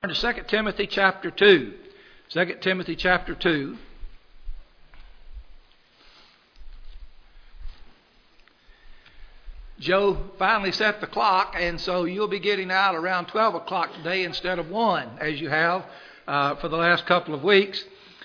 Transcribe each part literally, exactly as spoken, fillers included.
To Second Timothy chapter two. Second Timothy chapter two. Joe finally set the clock, and so you'll be getting out around twelve o'clock today instead of one, as you have uh, for the last couple of weeks.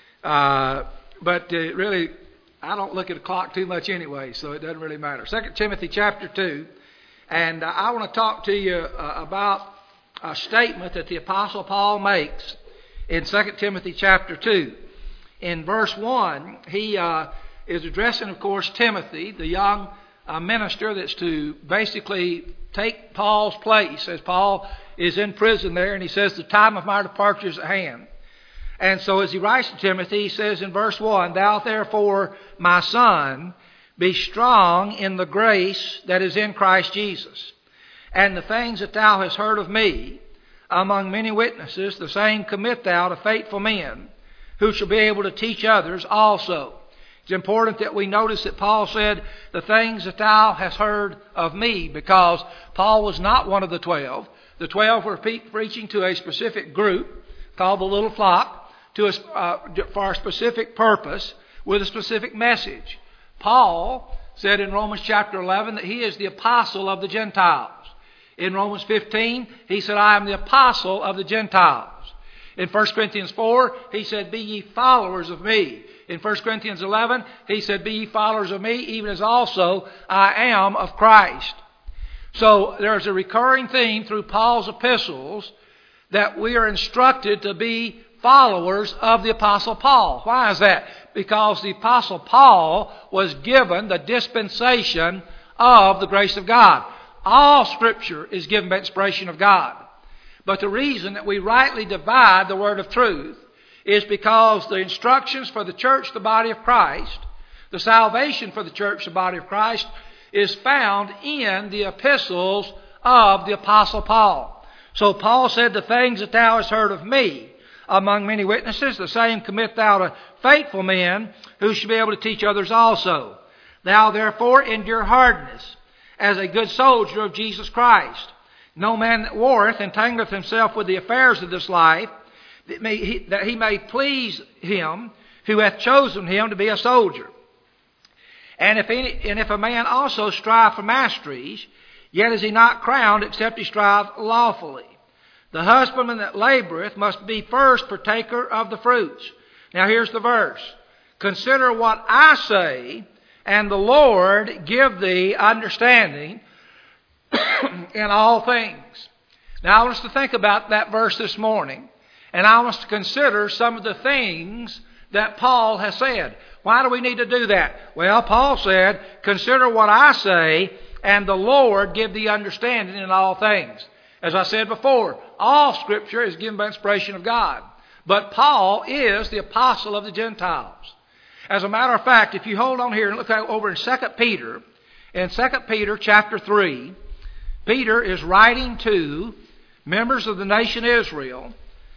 Uh, but uh, really, I don't look at the clock too much anyway, so it doesn't really matter. Second Timothy chapter two, and uh, I want to talk to you uh, about a statement that the Apostle Paul makes in Second Timothy chapter two. In verse one, he uh, is addressing, of course, Timothy, the young uh, minister that's to basically take Paul's place as Paul is in prison there, and he says, the time of my departure is at hand. And so as he writes to Timothy, he says in verse one, Thou therefore, my son, be strong in the grace that is in Christ Jesus. And the things that thou hast heard of me among many witnesses, the same commit thou to faithful men, who shall be able to teach others also. It's important that we notice that Paul said, the things that thou hast heard of me, because Paul was not one of the twelve. The twelve were pe- preaching to a specific group called the little flock, to a, uh, for a specific purpose, with a specific message. Paul said in Romans chapter eleven that he is the apostle of the Gentiles. In Romans fifteen, he said, I am the apostle of the Gentiles. In First Corinthians four, he said, Be ye followers of me. In First Corinthians eleven, he said, Be ye followers of me, even as also I am of Christ. So there's a recurring theme through Paul's epistles that we are instructed to be followers of the Apostle Paul. Why is that? Because the Apostle Paul was given the dispensation of the grace of God. All Scripture is given by inspiration of God. But the reason that we rightly divide the word of truth is because the instructions for the church, the body of Christ, the salvation for the church, the body of Christ, is found in the epistles of the Apostle Paul. So Paul said, The things that thou hast heard of me among many witnesses, the same commit thou to faithful men, who shall be able to teach others also. Thou therefore endure hardness, as a good soldier of Jesus Christ. No man that warreth entangleth himself with the affairs of this life, that, may, he, that he may please him who hath chosen him to be a soldier. And if, any, and if a man also strive for masteries, yet is he not crowned, except he strive lawfully. The husbandman that laboureth must be first partaker of the fruits. Now here's the verse. Consider what I say, and the Lord give thee understanding in all things. Now I want us to think about that verse this morning. And I want us to consider some of the things that Paul has said. Why do we need to do that? Well, Paul said, Consider what I say, and the Lord give thee understanding in all things. As I said before, all Scripture is given by inspiration of God. But Paul is the apostle of the Gentiles. As a matter of fact, if you hold on here and look over in Second Peter, in Second Peter chapter three, Peter is writing to members of the nation Israel.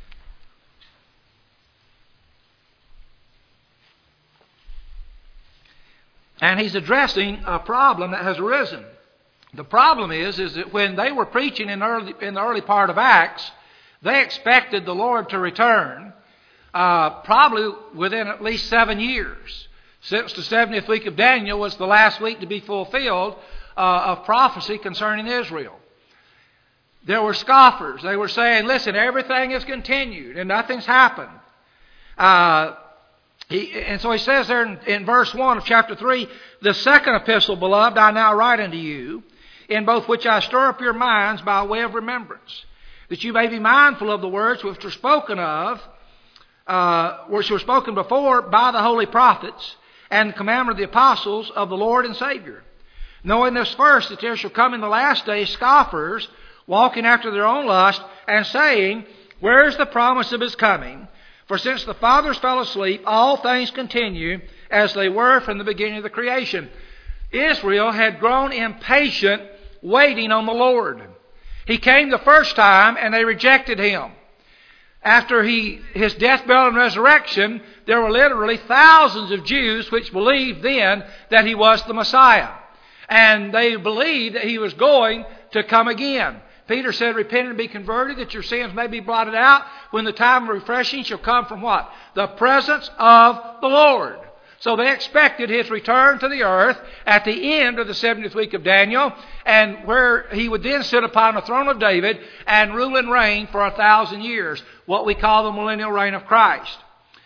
And he's addressing a problem that has arisen. The problem is, is that when they were preaching in, early, in the early part of Acts, they expected the Lord to return Uh, probably within at least seven years, since the seventieth week of Daniel was the last week to be fulfilled uh, of prophecy concerning Israel. There were scoffers. They were saying, listen, everything is continued and nothing's happened. Uh, he, and so he says there in, in verse one of chapter three, The second epistle, beloved, I now write unto you, in both which I stir up your minds by way of remembrance, that you may be mindful of the words which were spoken of, Uh, which were spoken before by the holy prophets and the commandment of the apostles of the Lord and Savior. Knowing this first, that there shall come in the last days scoffers, walking after their own lust, and saying, Where is the promise of his coming? For since the fathers fell asleep, all things continue as they were from the beginning of the creation. Israel had grown impatient, waiting on the Lord. He came the first time, and they rejected him. After he, his death, burial, and resurrection, there were literally thousands of Jews which believed then that he was the Messiah. And they believed that he was going to come again. Peter said, repent and be converted, that your sins may be blotted out, when the time of refreshing shall come from what? The presence of the Lord. So they expected His return to the earth at the end of the seventieth week of Daniel, and where He would then sit upon the throne of David and rule and reign for a thousand years, what we call the millennial reign of Christ.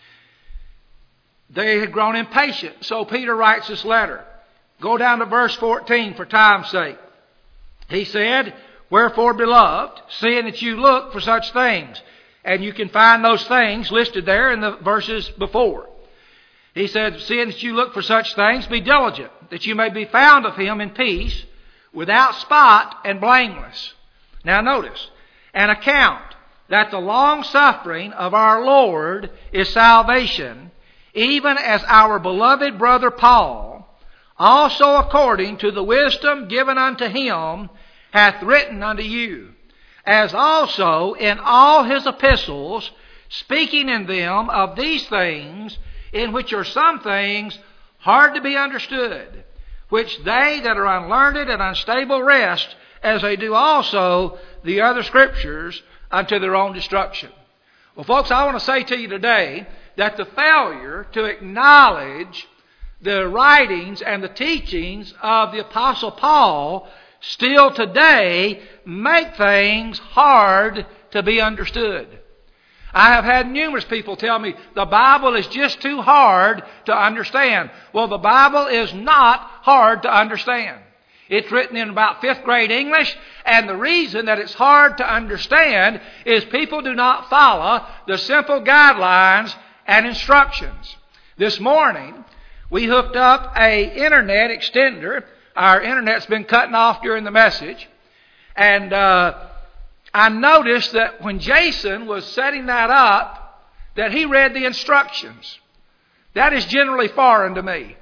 They had grown impatient, so Peter writes this letter. Go down to verse fourteen for time's sake. He said, wherefore, beloved, seeing that you look for such things, and you can find those things listed there in the verses before. He said, seeing that you look for such things, be diligent, that you may be found of Him in peace, without spot and blameless. Now notice, an account that the long suffering of our Lord is salvation, even as our beloved brother Paul, also according to the wisdom given unto him, hath written unto you, as also in all his epistles, speaking in them of these things, in which are some things hard to be understood, which they that are unlearned and unstable wrest, as they do also the other scriptures, unto their own destruction. Well, folks, I want to say to you today that the failure to acknowledge the writings and the teachings of the Apostle Paul still today make things hard to be understood. I have had numerous people tell me the Bible is just too hard to understand. Well, the Bible is not hard to understand. It's written in about fifth grade English, and the reason that it's hard to understand is people do not follow the simple guidelines and instructions. This morning, we hooked up a internet extender. Our internet's been cutting off during the message. And uh, I noticed that when Jason was setting that up, that he read the instructions. That is generally foreign to me.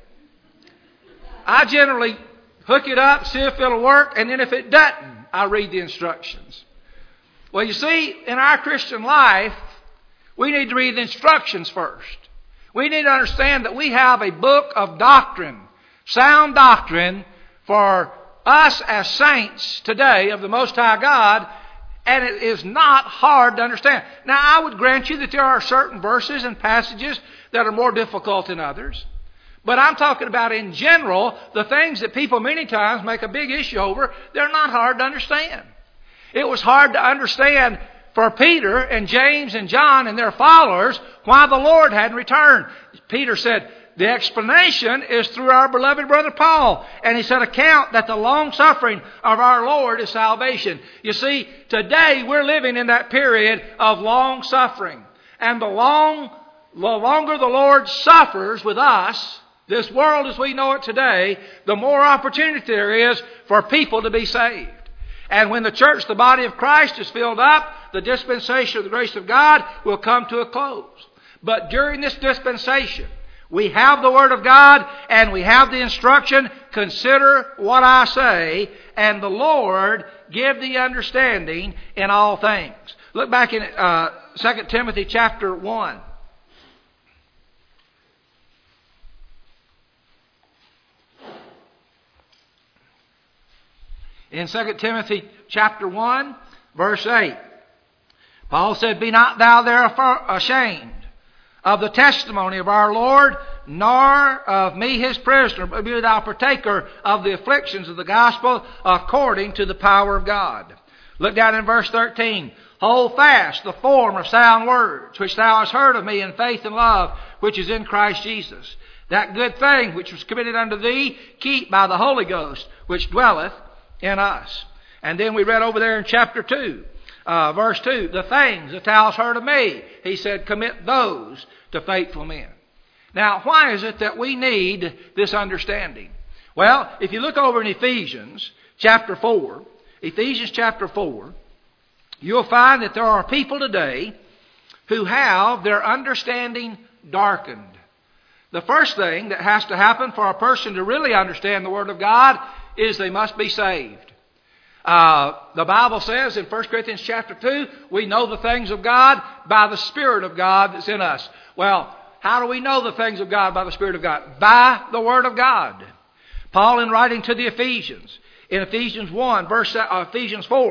I generally hook it up, see if it'll work, and then if it doesn't, I read the instructions. Well, you see, in our Christian life, we need to read the instructions first. We need to understand that we have a book of doctrine, sound doctrine, for us as saints today of the Most High God, and it is not hard to understand. Now, I would grant you that there are certain verses and passages that are more difficult than others. But I'm talking about in general, the things that people many times make a big issue over, they're not hard to understand. It was hard to understand for Peter and James and John and their followers why the Lord hadn't returned. Peter said, the explanation is through our beloved brother Paul. And he said, account that the long suffering of our Lord is salvation. You see, today we're living in that period of long suffering. And the long, the longer the Lord suffers with us, this world as we know it today, the more opportunity there is for people to be saved. And when the church, the body of Christ, is filled up, the dispensation of the grace of God will come to a close. But during this dispensation, we have the Word of God and we have the instruction, consider what I say, and the Lord give the understanding in all things. Look back in uh, Second Timothy chapter one. In Second Timothy chapter one, verse eight, Paul said, be not thou therefore ashamed of the testimony of our Lord, nor of me his prisoner, but be thou partaker of the afflictions of the gospel according to the power of God. Look down in verse thirteen. Hold fast the form of sound words, which thou hast heard of me in faith and love, which is in Christ Jesus. That good thing which was committed unto thee, keep by the Holy Ghost, which dwelleth in us. And then we read over there in chapter two, uh, verse two, the things that thou hast heard of me, he said, commit those to faithful men. Now, why is it that we need this understanding? Well, if you look over in Ephesians chapter four, Ephesians chapter four, you'll find that there are people today who have their understanding darkened. The first thing that has to happen for a person to really understand the Word of God is they must be saved. Uh, the Bible says in First Corinthians chapter two, we know the things of God by the Spirit of God that's in us. Well, how do we know the things of God by the Spirit of God? By the Word of God. Paul, in writing to the Ephesians, in Ephesians one, verse uh, Ephesians four,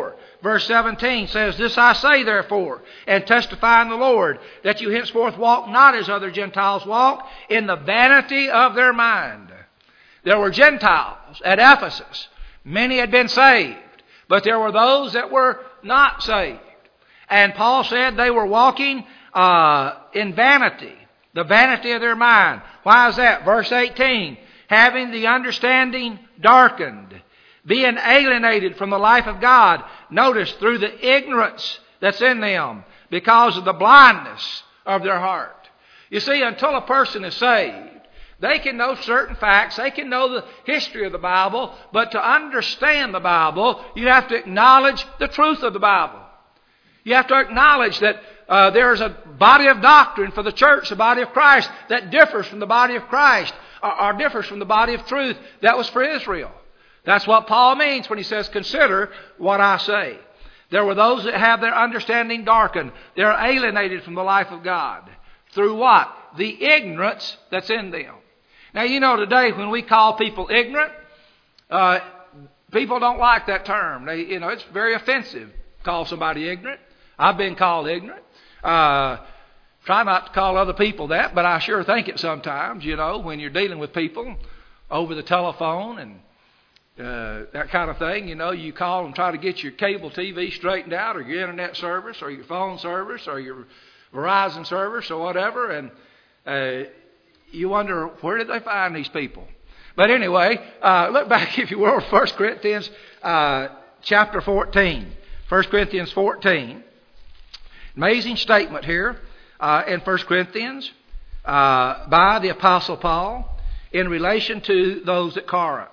verse seventeen says, "This I say therefore, and testify in the Lord, that you henceforth walk not as other Gentiles walk, in the vanity of their mind." There were Gentiles at Ephesus. Many had been saved, but there were those that were not saved. And Paul said they were walking uh, in vanity, the vanity of their mind. Why is that? Verse eighteen, "Having the understanding darkened, being alienated from the life of God," notice, through the ignorance that's in them, because of the blindness of their heart. You see, until a person is saved, they can know certain facts, they can know the history of the Bible, but to understand the Bible, you have to acknowledge the truth of the Bible. You have to acknowledge that uh, there is a body of doctrine for the church, the body of Christ, that differs from the body of Christ, or, or differs from the body of truth that was for Israel. That's what Paul means when he says, "Consider what I say." There were those that have their understanding darkened. They're alienated from the life of God. Through what? The ignorance that's in them. Now, you know, today when we call people ignorant, uh, people don't like that term. They, you know, it's very offensive to call somebody ignorant. I've been called ignorant. Uh, try not to call other people that, but I sure think it sometimes, you know, when you're dealing with people over the telephone and uh, that kind of thing. You know, you call and try to get your cable T V straightened out, or your internet service, or your phone service, or your Verizon service, or whatever, and uh, you wonder, where did they find these people? But anyway, uh, look back, if you will, First Corinthians uh, chapter fourteen. First Corinthians fourteen. Amazing statement here uh, in First Corinthians uh, by the Apostle Paul in relation to those at Corinth.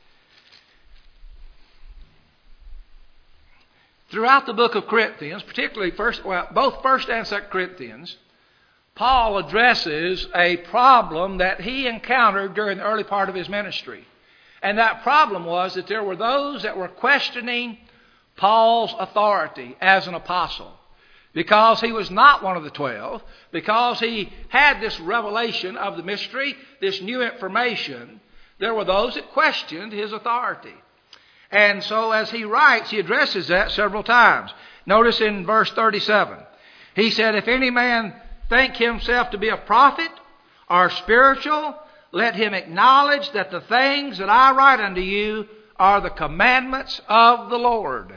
Throughout the book of Corinthians, particularly first, well, both First and Second Corinthians, Paul addresses a problem that he encountered during the early part of his ministry. And that problem was that there were those that were questioning Paul's authority as an apostle, because he was not one of the twelve, because he had this revelation of the mystery, this new information. There were those that questioned his authority. And so as he writes, he addresses that several times. Notice in verse thirty-seven, he said, "If any man think himself to be a prophet or spiritual, let him acknowledge that the things that I write unto you are the commandments of the Lord."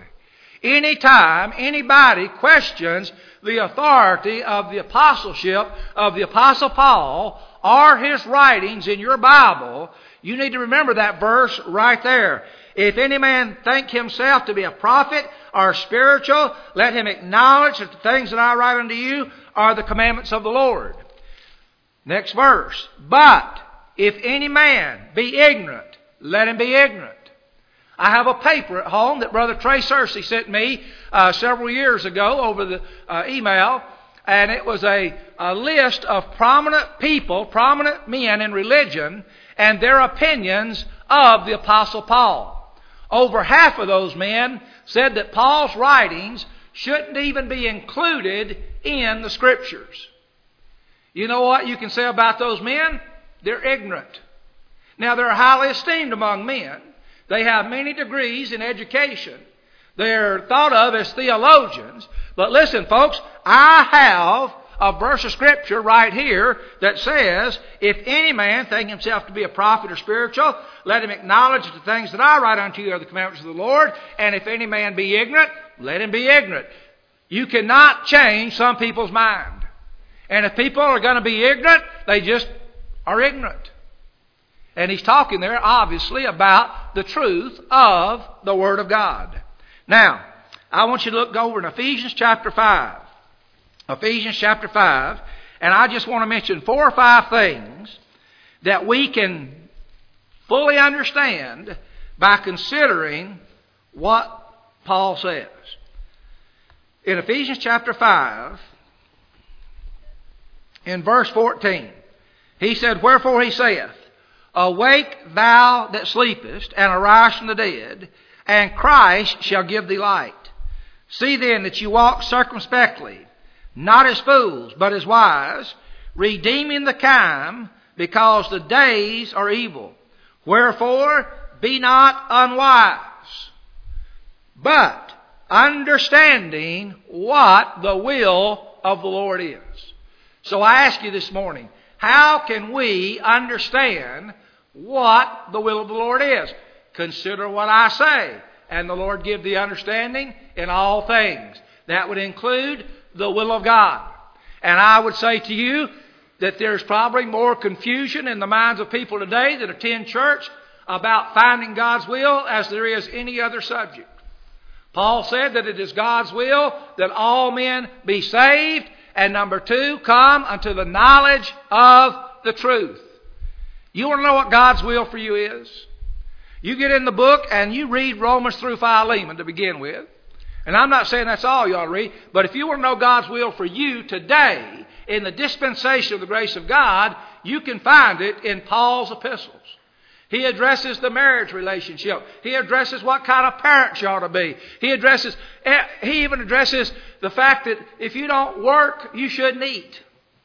Anytime anybody questions the authority of the apostleship of the Apostle Paul or his writings in your Bible, you need to remember that verse right there. "If any man think himself to be a prophet or spiritual, let him acknowledge that the things that I write unto you are the commandments of the Lord." Next verse. "But if any man be ignorant, let him be ignorant." I have a paper at home that Brother Trey Searcy sent me uh, several years ago over the uh, email, and it was a, a list of prominent people, prominent men in religion, and their opinions of the Apostle Paul. Over half of those men said that Paul's writings shouldn't even be included in the Scriptures. You know what you can say about those men? They're ignorant. Now, they're highly esteemed among men. They have many degrees in education. They're thought of as theologians. But listen, folks, I have a verse of Scripture right here that says, "If any man think himself to be a prophet or spiritual, let him acknowledge that the things that I write unto you are the commandments of the Lord. And if any man be ignorant, let him be ignorant." You cannot change some people's mind. And if people are going to be ignorant, they just are ignorant. And he's talking there, obviously, about the truth of the Word of God. Now, I want you to look over in Ephesians chapter five. Ephesians chapter five. And I just want to mention four or five things that we can fully understand by considering what Paul says. In Ephesians chapter five, in verse fourteen, he said, "Wherefore he saith, Awake thou that sleepest, and arise from the dead, and Christ shall give thee light. See then that you walk circumspectly, not as fools, but as wise, redeeming the time, because the days are evil. Wherefore be not unwise, but understanding what the will of the Lord is. So I ask you this morning, how can we understand what the will of the Lord is? Consider what I say, and the Lord give thee understanding in all things. That would include the will of God. And I would say to you that there's probably more confusion in the minds of people today that attend church about finding God's will as there is any other subject. Paul said that it is God's will that all men be saved, and number two, come unto the knowledge of the truth. You want to know what God's will for you is? You get in the book and you read Romans through Philemon to begin with. And I'm not saying that's all you ought to read, but if you want to know God's will for you today, in the dispensation of the grace of God, you can find it in Paul's epistles. He addresses the marriage relationship. He addresses what kind of parents you ought to be. He addresses, he even addresses the fact that if you don't work, you shouldn't eat.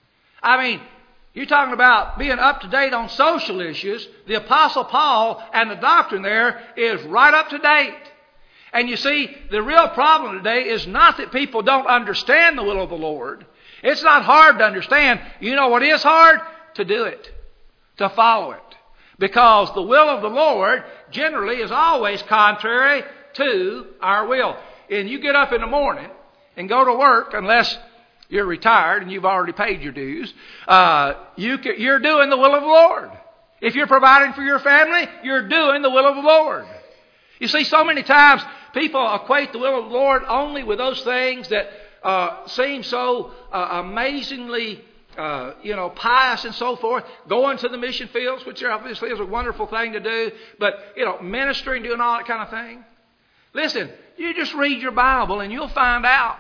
I mean, you're talking about being up to date on social issues. The Apostle Paul and the doctrine there is right up to date. And you see, the real problem today is not that people don't understand the will of the Lord. It's not hard to understand. You know what is hard? To do it. To follow it. Because the will of the Lord generally is always contrary to our will. And you get up in the morning and go to work, unless you're retired and you've already paid your dues, uh, you can, you're doing the will of the Lord. If you're providing for your family, you're doing the will of the Lord. You see, so many times people equate the will of the Lord only with those things that uh, seem so uh, amazingly Uh, you know, pious and so forth, going to the mission fields, which obviously is a wonderful thing to do, but, you know, ministering, doing all that kind of thing. Listen, you just read your Bible and you'll find out.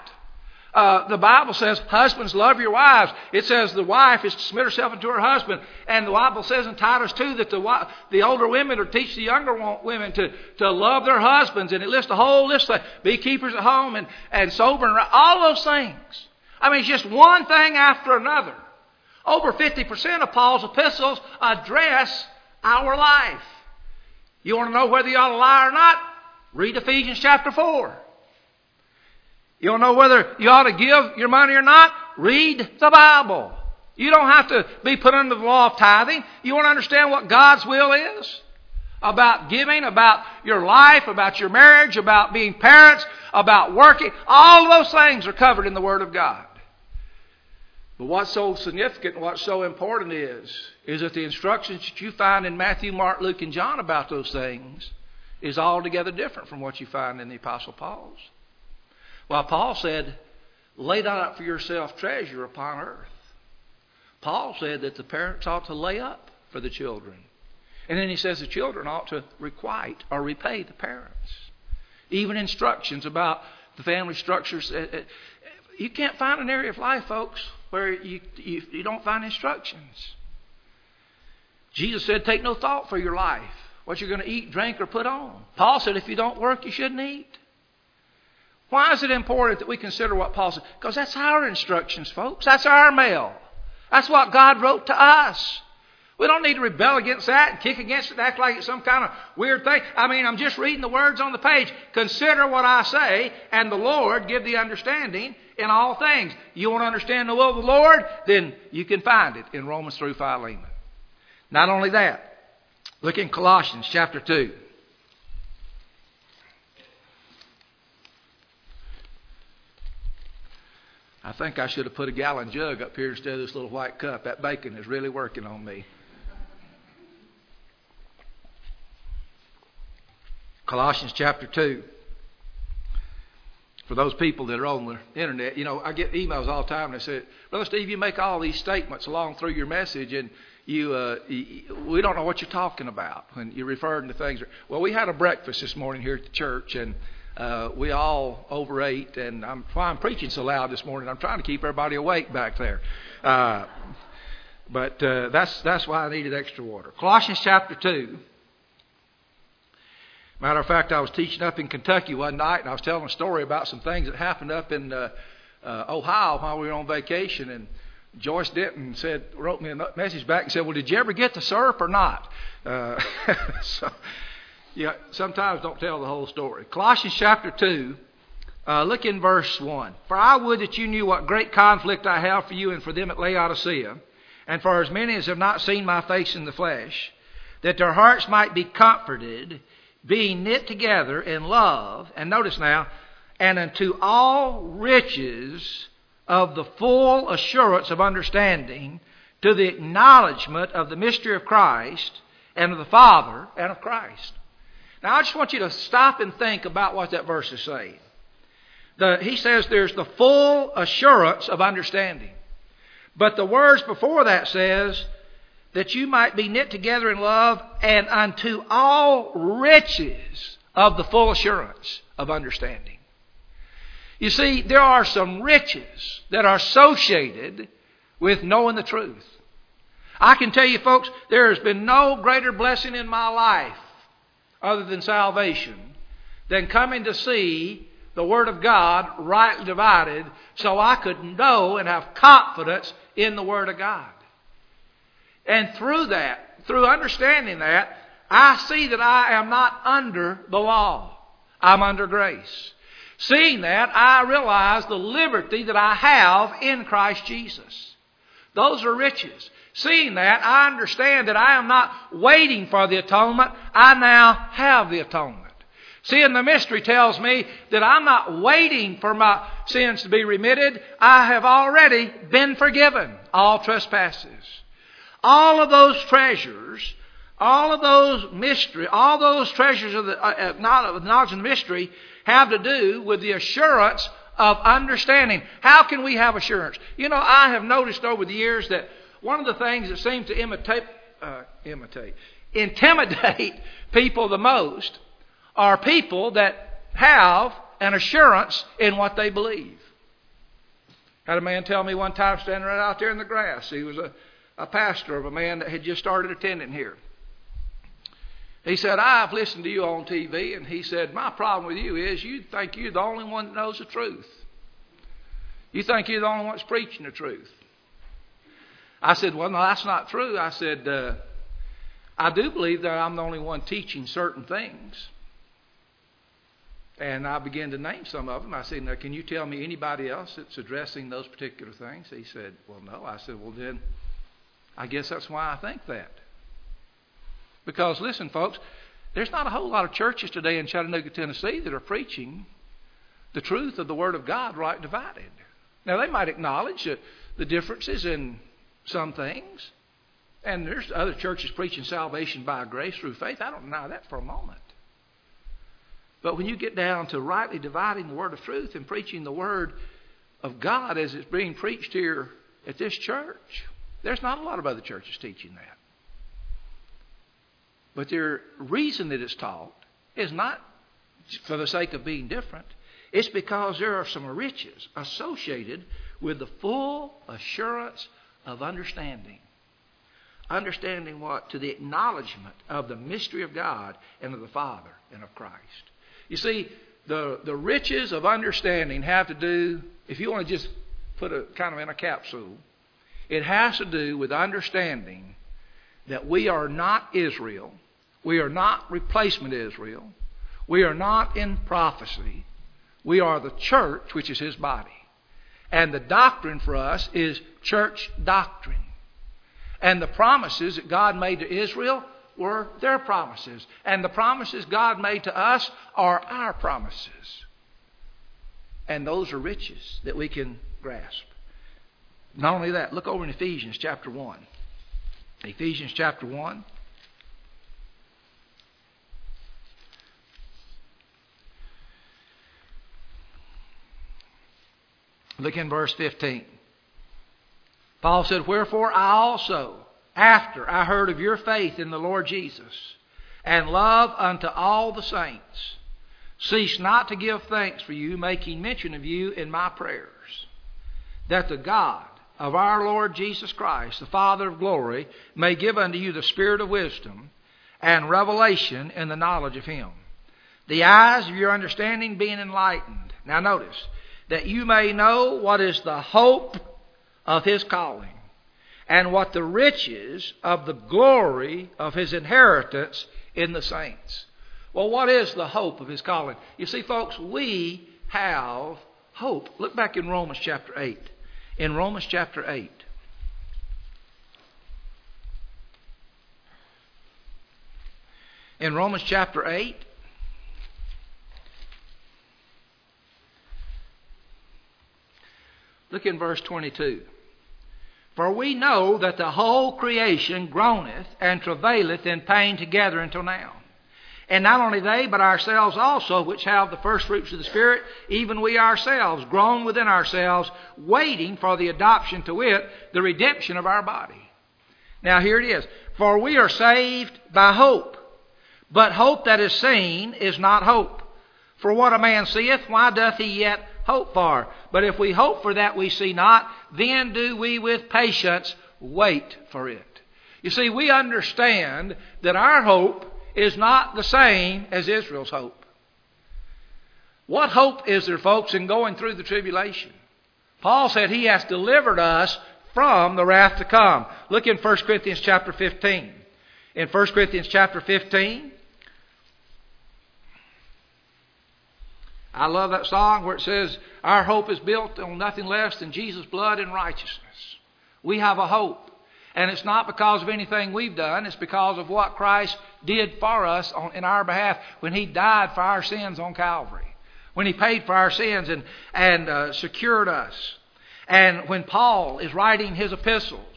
Uh, the Bible says, husbands, love your wives. It says the wife is to submit herself unto her husband. And the Bible says in Titus two that the the older women are to teach the younger women to, to love their husbands. And it lists a whole list of be keepers at home and, and sober and all those things. I mean, it's just one thing after another. Over fifty percent of Paul's epistles address our life. You want to know whether you ought to lie or not? Read Ephesians chapter four. You want to know whether you ought to give your money or not? Read the Bible. You don't have to be put under the law of tithing. You want to understand what God's will is? About giving, about your life, about your marriage, about being parents, about working. All those things are covered in the Word of God. But what's so significant and what's so important is, is that the instructions that you find in Matthew, Mark, Luke, and John about those things is altogether different from what you find in the Apostle Paul's. While Paul said, lay not up for yourself treasure upon earth. Paul said that the parents ought to lay up for the children. And then he says the children ought to requite or repay the parents. Even instructions about the family structures. You can't find an area of life, folks, where you, you, you don't find instructions. Jesus said, take no thought for your life, what you're going to eat, drink, or put on. Paul said, if you don't work, you shouldn't eat. Why is it important that we consider what Paul said? Because that's our instructions, folks. That's our mail. That's what God wrote to us. We don't need to rebel against that and kick against it and act like it's some kind of weird thing. I mean, I'm just reading the words on the page. Consider what I say, and the Lord give the understanding in all things. You want to understand the will of the Lord? Then you can find it in Romans through Philemon. Not only that, look in Colossians chapter two. I think I should have put a gallon jug up here instead of this little white cup. That bacon is really working on me. Colossians chapter two. For those people that are on the internet, you know, I get emails all the time and they say, Brother Steve, you make all these statements along through your message and you, uh, you, we don't know what you're talking about when you're referring to things. Well, we had a breakfast this morning here at the church and uh, we all overate, and I'm, why I'm preaching so loud this morning. I'm trying to keep everybody awake back there. Uh, but uh, that's that's why I needed extra water. Colossians chapter two. Matter of fact, I was teaching up in Kentucky one night, and I was telling a story about some things that happened up in uh, uh, Ohio while we were on vacation. And Joyce Denton said, wrote me a message back and said, "Well, did you ever get the syrup or not?" Uh, so, yeah, sometimes don't tell the whole story. Colossians chapter two, Uh, look in verse one. For I would that you knew what great conflict I have for you and for them at Laodicea, and for as many as have not seen my face in the flesh, that their hearts might be comforted, being knit together in love. And notice now, and unto all riches of the full assurance of understanding, to the acknowledgement of the mystery of Christ, and of the Father, and of Christ. Now I just want you to stop and think about what that verse is saying. The, he says there's the full assurance of understanding. But the words before that says that you might be knit together in love, and unto all riches of the full assurance of understanding. You see, there are some riches that are associated with knowing the truth. I can tell you, folks, there has been no greater blessing in my life other than salvation than coming to see the Word of God rightly divided so I could know and have confidence in the Word of God. And through that, through understanding that, I see that I am not under the law. I'm under grace. Seeing that, I realize the liberty that I have in Christ Jesus. Those are riches. Seeing that, I understand that I am not waiting for the atonement. I now have the atonement. Seeing the mystery tells me that I'm not waiting for my sins to be remitted. I have already been forgiven all trespasses. All of those treasures, all of those mystery, all those treasures of the uh, knowledge and mystery have to do with the assurance of understanding. How can we have assurance? You know, I have noticed over the years that one of the things that seems to imitate, uh, imitate, intimidate people the most are people that have an assurance in what they believe. Had a man tell me one time standing right out there in the grass. He was a, a pastor of a man that had just started attending here. He said, I've listened to you on T V, and he said, my problem with you is you think you're the only one that knows the truth. You think you're the only one that's preaching the truth. I said, well, no, that's not true. I said, uh, I do believe that I'm the only one teaching certain things. And I began to name some of them. I said, now, can you tell me anybody else that's addressing those particular things? He said, well, no. I said, well, then, I guess that's why I think that. Because, listen, folks, there's not a whole lot of churches today in Chattanooga, Tennessee that are preaching the truth of the Word of God right divided. Now, they might acknowledge that the differences in some things. And there's other churches preaching salvation by grace through faith. I don't deny that for a moment. But when you get down to rightly dividing the word of truth and preaching the word of God as it's being preached here at this church, there's not a lot of other churches teaching that. But the reason that it's taught is not for the sake of being different. It's because there are some riches associated with the full assurance of understanding. Understanding what? To the acknowledgement of the mystery of God and of the Father and of Christ. You see, the, the riches of understanding have to do, if you want to just put it kind of in a capsule, it has to do with understanding that we are not Israel. We are not replacement Israel. We are not in prophecy. We are the church, which is His body. And the doctrine for us is church doctrine. And the promises that God made to Israel were their promises. And the promises God made to us are our promises. And those are riches that we can grasp. Not only that, look over in Ephesians chapter one. Ephesians chapter one. Look in verse fifteen. Paul said, wherefore I also, after I heard of your faith in the Lord Jesus, and love unto all the saints, cease not to give thanks for you, making mention of you in my prayers, that the God of our Lord Jesus Christ, the Father of glory, may give unto you the spirit of wisdom and revelation in the knowledge of Him, the eyes of your understanding being enlightened. Now notice, that you may know what is the hope of His calling, and what the riches of the glory of His inheritance in the saints. Well, what is the hope of His calling? You see, folks, we have hope. Look back in Romans chapter eight. In Romans chapter eight. In Romans chapter eight, look in verse twenty-two. For we know that the whole creation groaneth and travaileth in pain together until now. And not only they, but ourselves also, which have the first fruits of the Spirit, even we ourselves, groan within ourselves, waiting for the adoption, to wit, the redemption of our body. Now here it is. For we are saved by hope. But hope that is seen is not hope. For what a man seeth, why doth he yet hope for? But if we hope for that we see not, then do we with patience wait for it. You see, we understand that our hope is not the same as Israel's hope. What hope is there, folks, in going through the tribulation? Paul said he has delivered us from the wrath to come. Look in First Corinthians chapter fifteen. In First Corinthians chapter fifteen, I love that song where it says, our hope is built on nothing less than Jesus' blood and righteousness. We have a hope. And it's not because of anything we've done. It's because of what Christ did for us on, in our behalf when He died for our sins on Calvary. When He paid for our sins and, and uh, secured us. And when Paul is writing his epistles,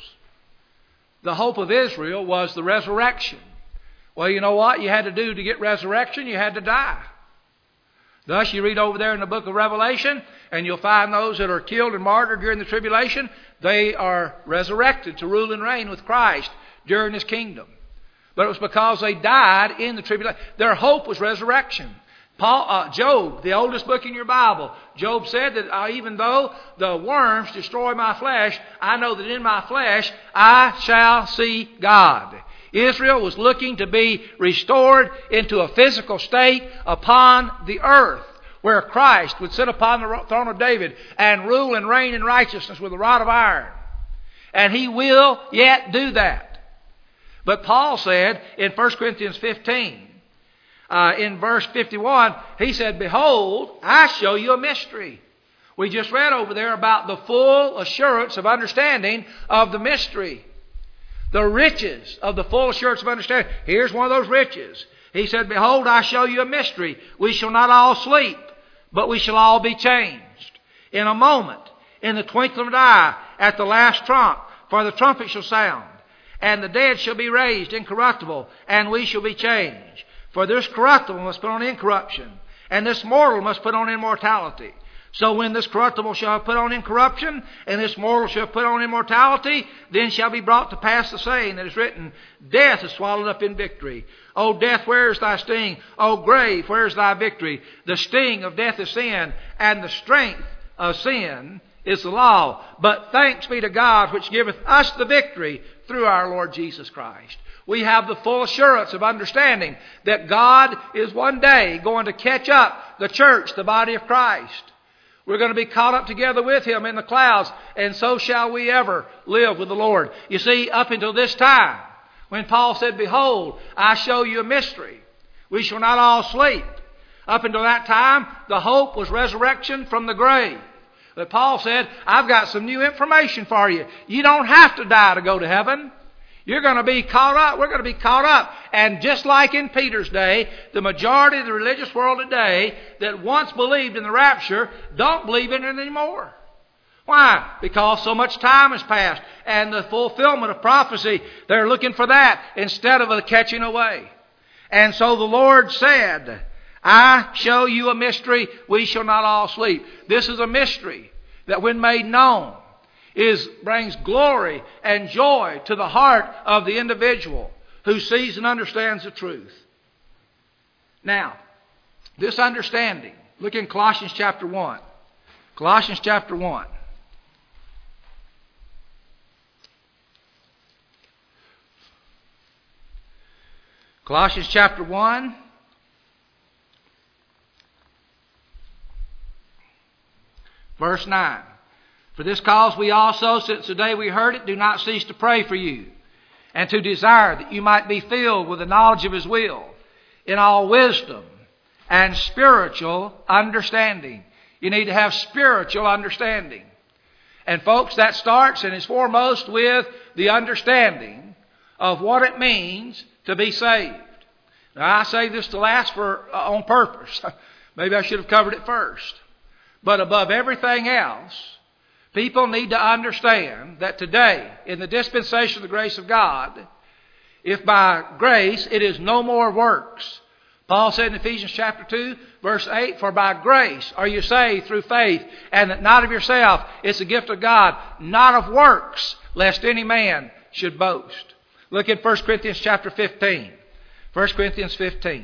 the hope of Israel was the resurrection. Well, you know what you had to do to get resurrection? You had to die. Thus, you read over there in the book of Revelation, and you'll find those that are killed and martyred during the tribulation, they are resurrected to rule and reign with Christ during His kingdom. But it was because they died in the tribulation. Their hope was resurrection. Paul, uh, Job, the oldest book in your Bible, Job said that uh, even though the worms destroy my flesh, I know that in my flesh I shall see God. Israel was looking to be restored into a physical state upon the earth, where Christ would sit upon the throne of David and rule and reign in righteousness with a rod of iron. And He will yet do that. But Paul said in First Corinthians fifteen, uh, in verse fifty-one, he said, behold, I show you a mystery. We just read over there about the full assurance of understanding of the mystery. The riches of the full assurance of understanding. Here's one of those riches. He said, behold, I show you a mystery. We shall not all sleep, but we shall all be changed. In a moment, in the twinkling of an eye, at the last trump, for the trumpet shall sound, and the dead shall be raised incorruptible, and we shall be changed. For this corruptible must put on incorruption, and this mortal must put on immortality. So when this corruptible shall have put on incorruption, and this mortal shall have put on immortality, then shall be brought to pass the saying that is written, death is swallowed up in victory. O death, where is thy sting? O grave, where is thy victory? The sting of death is sin, and the strength of sin is the law. But thanks be to God, which giveth us the victory through our Lord Jesus Christ. We have the full assurance of understanding that God is one day going to catch up the church, the body of Christ. We're going to be caught up together with Him in the clouds, and so shall we ever live with the Lord. You see, up until this time, when Paul said, behold, I show you a mystery. We shall not all sleep. Up until that time, the hope was resurrection from the grave. But Paul said, I've got some new information for you. You don't have to die to go to heaven. You're going to be caught up. We're going to be caught up. And just like in Peter's day, the majority of the religious world today that once believed in the rapture don't believe in it anymore. Why? Because so much time has passed. And the fulfillment of prophecy, they're looking for that instead of the catching away. And so the Lord said, I show you a mystery. We shall not all sleep. This is a mystery that when made known, is brings glory and joy to the heart of the individual who sees and understands the truth. Now, this understanding, look in Colossians chapter one. Colossians chapter one. Colossians chapter one. Verse nine. For this cause we also, since the day we heard it, do not cease to pray for you, and to desire that you might be filled with the knowledge of His will, in all wisdom and spiritual understanding, You need to have spiritual understanding. And folks, that starts and is foremost with the understanding of what it means to be saved. Now, I say this to last for uh, on purpose. Maybe I should have covered it first. But above everything else, people need to understand that today, in the dispensation of the grace of God, if by grace it is no more works. Paul said in Ephesians chapter two, verse eight, for by grace are you saved through faith, and that not of yourself, it's a gift of God, not of works, lest any man should boast. Look at First Corinthians chapter fifteen. First Corinthians fifteen.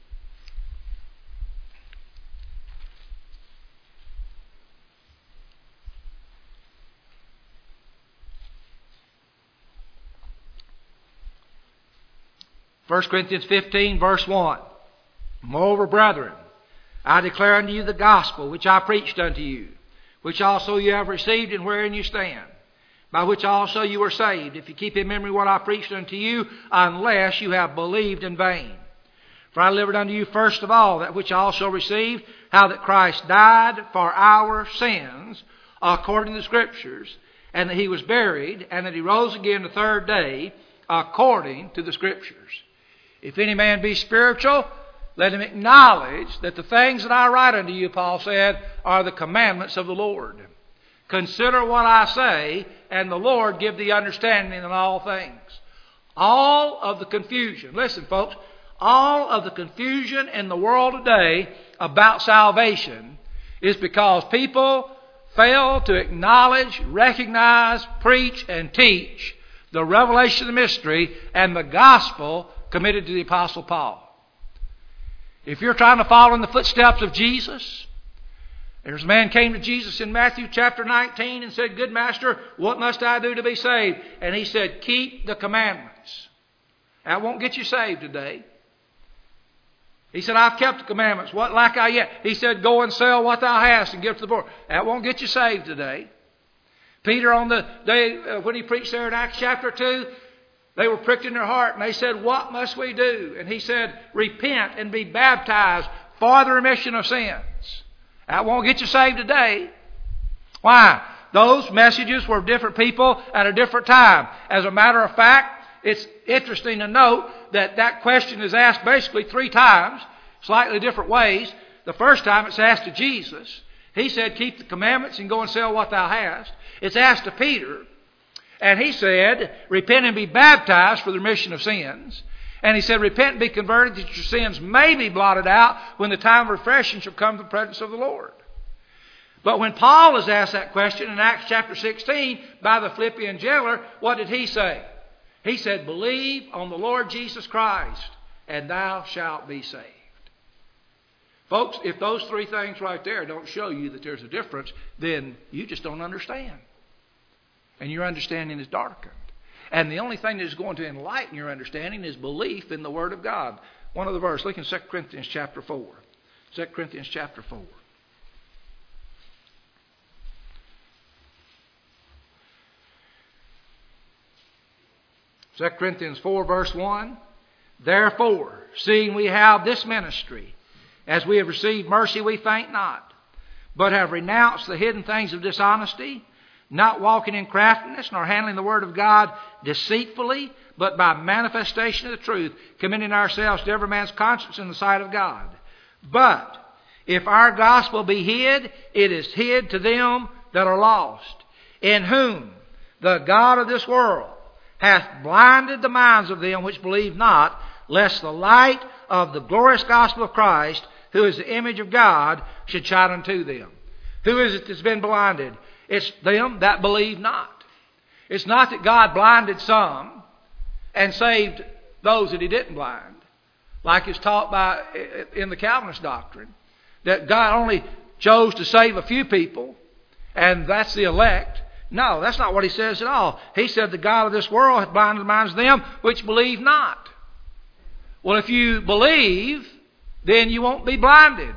First Corinthians fifteen, verse one. Moreover, brethren, I declare unto you the gospel which I preached unto you, which also you have received and wherein you stand, by which also you were saved, if you keep in memory what I preached unto you, unless you have believed in vain. For I delivered unto you first of all that which I also received, how that Christ died for our sins, according to the Scriptures, and that He was buried, and that He rose again the third day, according to the Scriptures. If any man be spiritual, let him acknowledge that the things that I write unto you, Paul said, are the commandments of the Lord. Consider what I say, and the Lord give thee understanding in all things. All of the confusion, listen folks, all of the confusion in the world today about salvation is because people fail to acknowledge, recognize, preach, and teach the revelation of the mystery and the gospel committed to the Apostle Paul. If you're trying to follow in the footsteps of Jesus, there's a man came to Jesus in Matthew chapter nineteen and said, Good Master, what must I do to be saved? And He said, keep the commandments. That won't get you saved today. He said, I've kept the commandments. What lack I yet? He said, go and sell what thou hast and give to the poor. That won't get you saved today. Peter, on the day uh, when he preached there in Acts chapter two, they were pricked in their heart and they said, what must we do? And he said, repent and be baptized for the remission of sins. That won't get you saved today. Why? Those messages were different people at a different time. As a matter of fact, it's interesting to note that that question is asked basically three times, slightly different ways. The first time it's asked to Jesus. He said, keep the commandments and go and sell what thou hast. It's asked to Peter. And he said, repent and be baptized for the remission of sins. And he said, repent and be converted that your sins may be blotted out when the time of refreshing shall come to the presence of the Lord. But when Paul was asked that question in Acts chapter sixteen by the Philippian jailer, what did he say? He said, believe on the Lord Jesus Christ and thou shalt be saved. Folks, if those three things right there don't show you that there's a difference, then you just don't understand. And your understanding is darkened. And the only thing that is going to enlighten your understanding is belief in the Word of God. One of the verses, look in Second Corinthians chapter four. Second Corinthians chapter four. Second Corinthians four verse one. Therefore, seeing we have this ministry, as we have received mercy, we faint not, but have renounced the hidden things of dishonesty, not walking in craftiness, nor handling the word of God deceitfully, but by manifestation of the truth, commending ourselves to every man's conscience in the sight of God. But if our gospel be hid, it is hid to them that are lost, in whom the God of this world hath blinded the minds of them which believe not, lest the light of the glorious gospel of Christ, who is the image of God, should shine unto them. Who is it that's been blinded? It's them that believe not. It's not that God blinded some and saved those that He didn't blind, like is taught by in the Calvinist doctrine, that God only chose to save a few people, and that's the elect. No, that's not what He says at all. He said the God of this world hath blinded the minds of them which believe not. Well, if you believe, then you won't be blinded.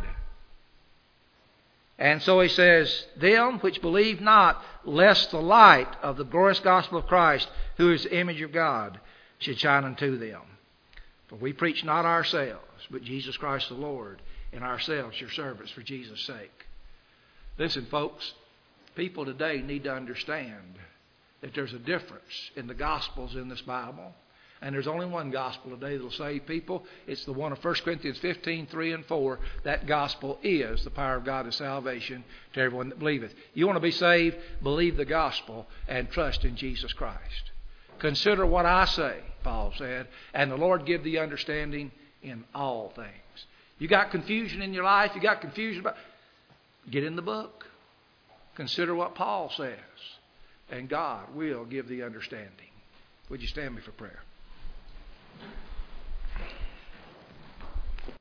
And so he says, them which believe not, lest the light of the glorious gospel of Christ, who is the image of God, should shine unto them. For we preach not ourselves, but Jesus Christ the Lord, and ourselves your servants for Jesus' sake. Listen, folks, people today need to understand that there's a difference in the Gospels in this Bible. And there's only one gospel today that will save people. It's the one of First Corinthians fifteen, three and four. That gospel is the power of God to salvation to everyone that believeth. You want to be saved? Believe the gospel and trust in Jesus Christ. Consider what I say, Paul said, and the Lord give thee understanding in all things. You got confusion in your life? You got confusion about... Get in the book. Consider what Paul says, and God will give thee understanding. Would you stand me for prayer?